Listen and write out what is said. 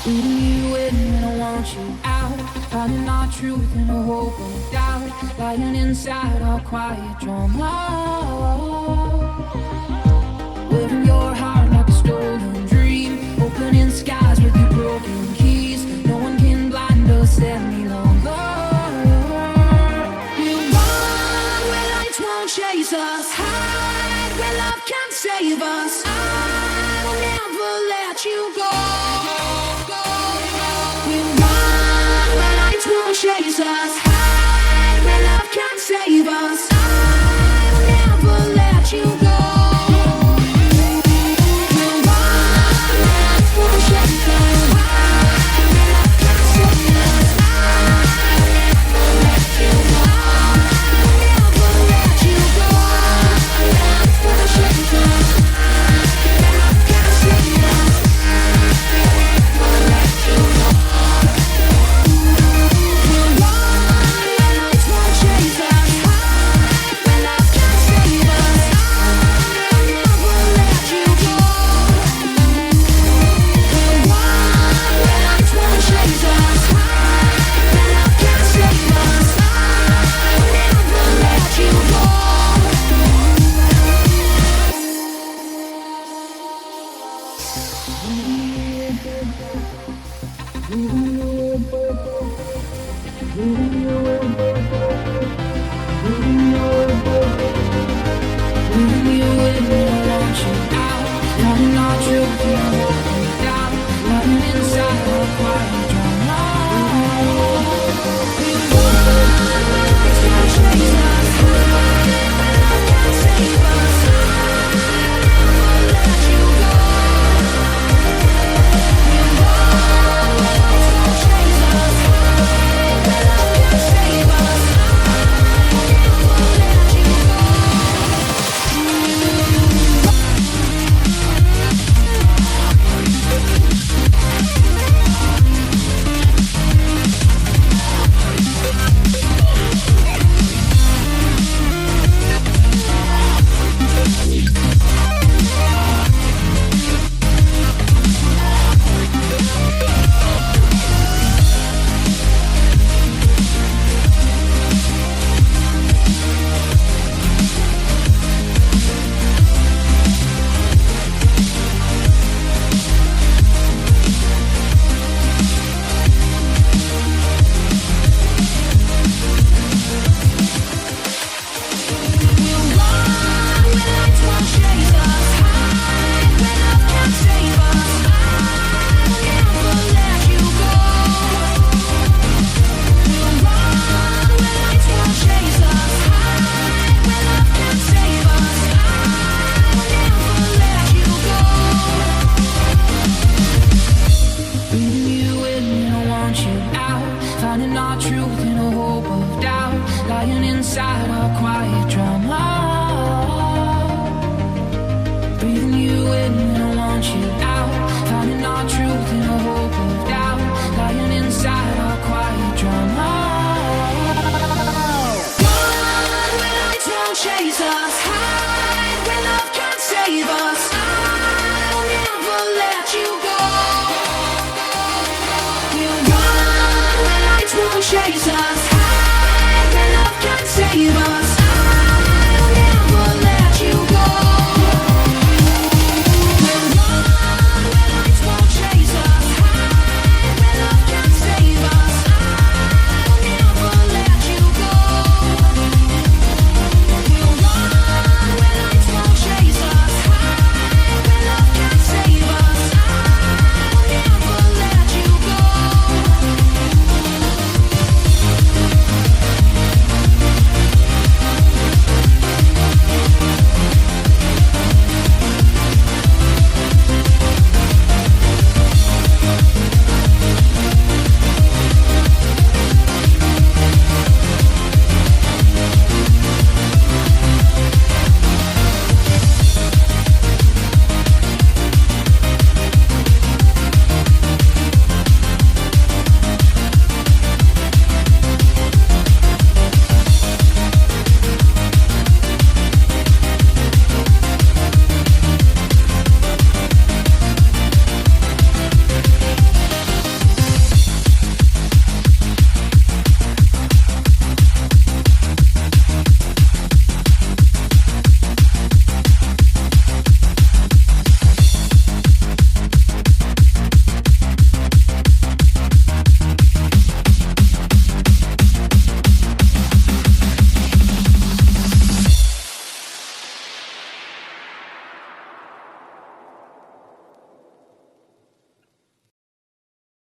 Leaving you in when I want you out. Finding our truth in a hope of doubt. Lying inside our quiet drama. Wearing your heart like a stolen dream. Opening skies with your broken keys. No one can blind us any longer. We run where lights won't chase us. Hide where love can't save us. I will never let you go. Chase us, hide where love can't save us. I'll never let you go. We'll run where life won't chase us. Hide where love can't save us. I'll never let you go. I'll never let you go. Life won't chase us. Hide where love can't save us. I'll never let you go. Inside our quiet drama, breathing you in when I want you out, finding our truth in a hope of doubt.